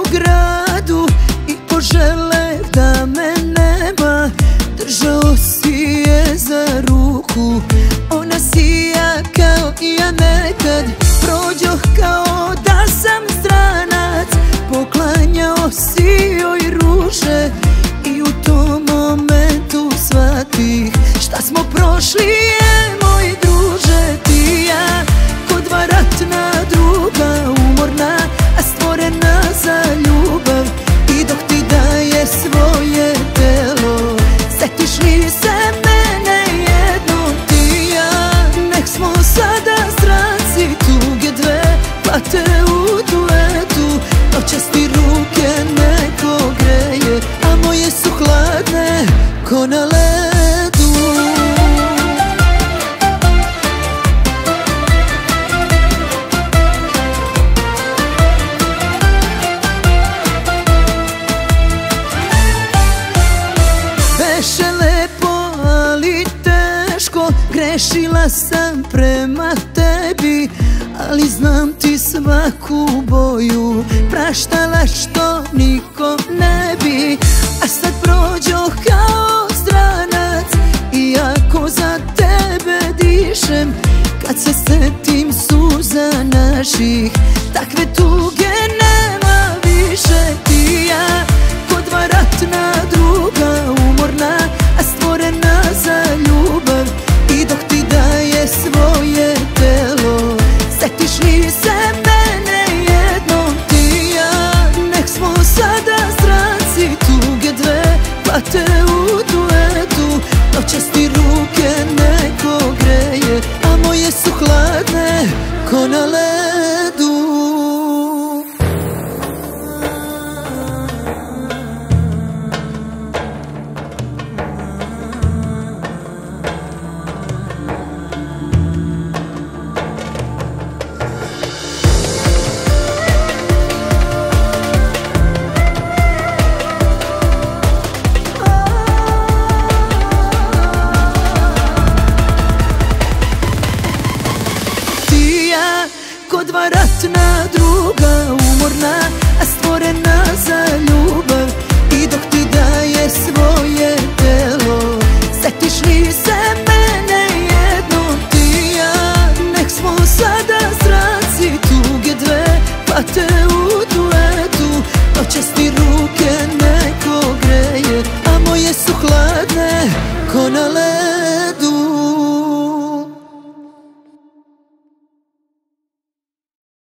gradu i požele da me nema. Držao si je za ruku, ona sija kao i ja nekad. Prođoh kao da sam stranac, poklanjao si joj ruže i u tom momentu shvatih šta smo prošli je, moj druže. Ti i ja ko dva ratna druga, umorna, a stvorena za ljubav. I dok ti daje svoje telo, setiš li se mene jednom? Ti i ja, nek smo sada stranci tuge dve, plate u duetu. Noćas ti ruke neko greje, a moje su hladne ko na ledu. Beše lepo, ali teško, grešila sam prema tebi, ali znam ti svaku boju praštala što niko ne bi. A sad prođoh kao stranac, iako za tebe dišem. Kad se setim suza naših, takve tu